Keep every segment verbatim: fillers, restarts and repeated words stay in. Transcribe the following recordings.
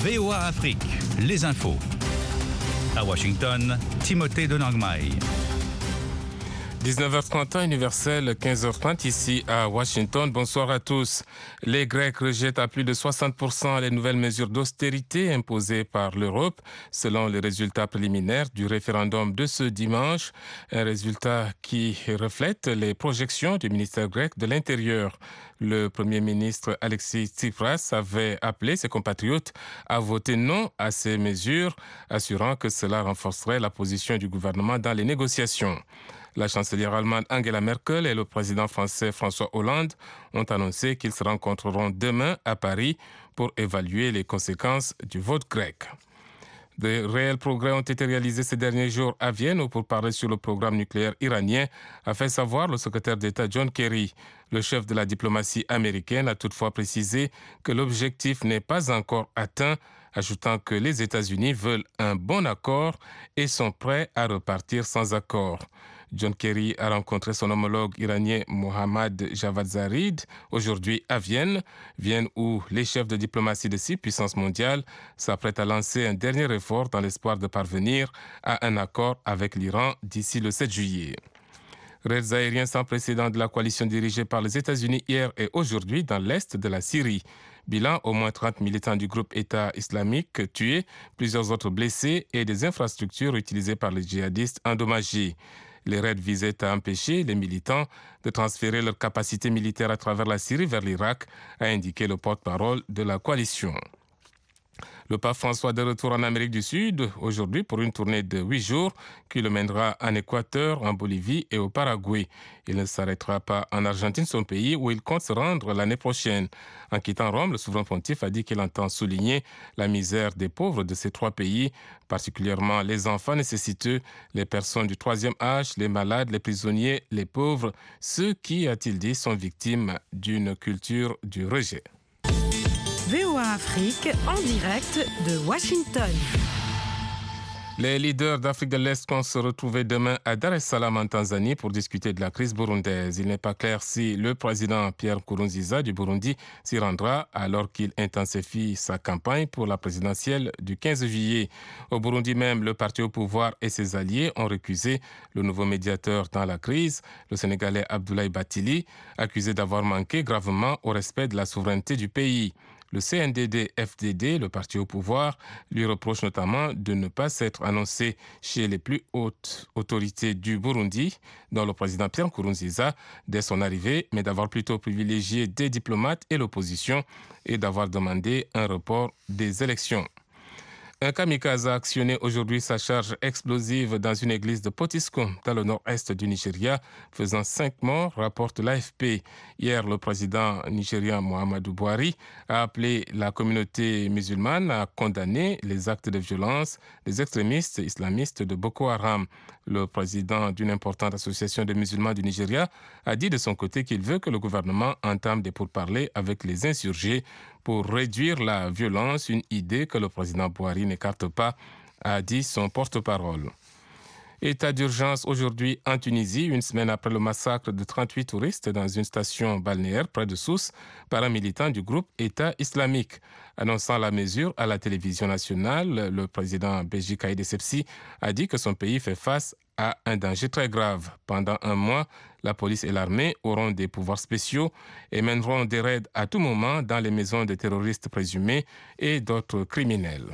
V O A Afrique, les infos. À Washington, Timothée de Nangmai. dix-neuf heures trente, universel, quinze heures trente ici à Washington. Bonsoir à tous. Les Grecs rejettent à plus de soixante pour cent les nouvelles mesures d'austérité imposées par l'Europe, selon les résultats préliminaires du référendum de ce dimanche. Un résultat qui reflète les projections du ministère grec de l'Intérieur. Le Premier ministre Alexis Tsipras avait appelé ses compatriotes à voter non à ces mesures, assurant que cela renforcerait la position du gouvernement dans les négociations. La chancelière allemande Angela Merkel et le président français François Hollande ont annoncé qu'ils se rencontreront demain à Paris pour évaluer les conséquences du vote grec. De réels progrès ont été réalisés ces derniers jours à Vienne pour parler sur le programme nucléaire iranien, a fait savoir le secrétaire d'État John Kerry. Le chef de la diplomatie américaine a toutefois précisé que l'objectif n'est pas encore atteint, ajoutant que les États-Unis veulent un bon accord et sont prêts à repartir sans accord. John Kerry a rencontré son homologue iranien Mohammad Javad Zarif aujourd'hui à Vienne, Vienne où les chefs de diplomatie de six puissances mondiales s'apprêtent à lancer un dernier effort dans l'espoir de parvenir à un accord avec l'Iran d'ici le sept juillet. Raids aériens sans précédent de la coalition dirigée par les États-Unis hier et aujourd'hui dans l'est de la Syrie. Bilan, au moins trente militants du groupe État islamique tués, plusieurs autres blessés et des infrastructures utilisées par les djihadistes endommagées. Les raids visaient à empêcher les militants de transférer leurs capacités militaires à travers la Syrie vers l'Irak, a indiqué le porte-parole de la coalition. Le pape François de retour en Amérique du Sud aujourd'hui pour une tournée de huit jours qui le mènera en Équateur, en Bolivie et au Paraguay. Il ne s'arrêtera pas en Argentine, son pays, où il compte se rendre l'année prochaine. En quittant Rome, le souverain pontife a dit qu'il entend souligner la misère des pauvres de ces trois pays, particulièrement les enfants nécessiteux, les personnes du troisième âge, les malades, les prisonniers, les pauvres, ceux qui, a-t-il dit, sont victimes d'une culture du rejet. V O A Afrique en direct de Washington. Les leaders d'Afrique de l'Est vont se retrouver demain à Dar es Salaam en Tanzanie pour discuter de la crise burundaise. Il n'est pas clair si le président Pierre Nkurunziza du Burundi s'y rendra alors qu'il intensifie sa campagne pour la présidentielle du quinze juillet. Au Burundi même, le parti au pouvoir et ses alliés ont récusé le nouveau médiateur dans la crise, le Sénégalais Abdoulaye Bathily, accusé d'avoir manqué gravement au respect de la souveraineté du pays. Le C N D D F D D, le parti au pouvoir, lui reproche notamment de ne pas s'être annoncé chez les plus hautes autorités du Burundi, dont le président Pierre Nkurunziza, dès son arrivée, mais d'avoir plutôt privilégié des diplomates et l'opposition et d'avoir demandé un report des élections. Un kamikaze a actionné aujourd'hui sa charge explosive dans une église de Potiskum, dans le nord-est du Nigeria, faisant cinq morts, rapporte l'A F P. Hier, le président nigérian Muhammadu Buhari a appelé la communauté musulmane à condamner les actes de violence des extrémistes islamistes de Boko Haram. Le président d'une importante association de musulmans du Nigeria a dit de son côté qu'il veut que le gouvernement entame des pourparlers avec les insurgés pour réduire la violence, une idée que le président Buhari n'écarte pas, a dit son porte-parole. État d'urgence aujourd'hui en Tunisie, une semaine après le massacre de trente-huit touristes dans une station balnéaire près de Sousse par un militant du groupe État islamique. Annonçant la mesure à la télévision nationale, le président Béji Caïd Essebsi a dit que son pays fait face à un danger très grave. Pendant un mois, la police et l'armée auront des pouvoirs spéciaux et mèneront des raids à tout moment dans les maisons des terroristes présumés et d'autres criminels.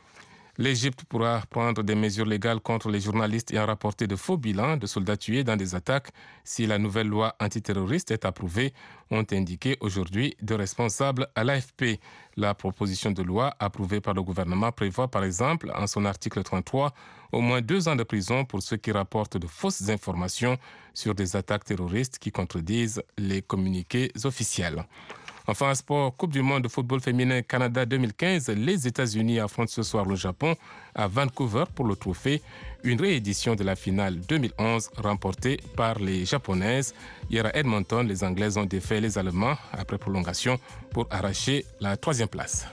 L'Égypte pourra prendre des mesures légales contre les journalistes ayant rapporté de faux bilans de soldats tués dans des attaques si la nouvelle loi antiterroriste est approuvée, ont indiqué aujourd'hui deux responsables à l'A F P. La proposition de loi approuvée par le gouvernement prévoit par exemple, en son article trente-trois, au moins deux ans de prison pour ceux qui rapportent de fausses informations sur des attaques terroristes qui contredisent les communiqués officiels. Enfin, en sport, Coupe du monde de football féminin Canada deux mille quinze, les États-Unis affrontent ce soir le Japon à Vancouver pour le trophée, une réédition de la finale deux mille onze remportée par les Japonaises. Hier à Edmonton, les Anglaises ont défait les Allemands après prolongation pour arracher la troisième place.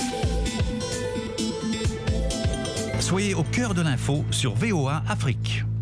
Soyez au cœur de l'info sur V O A Afrique.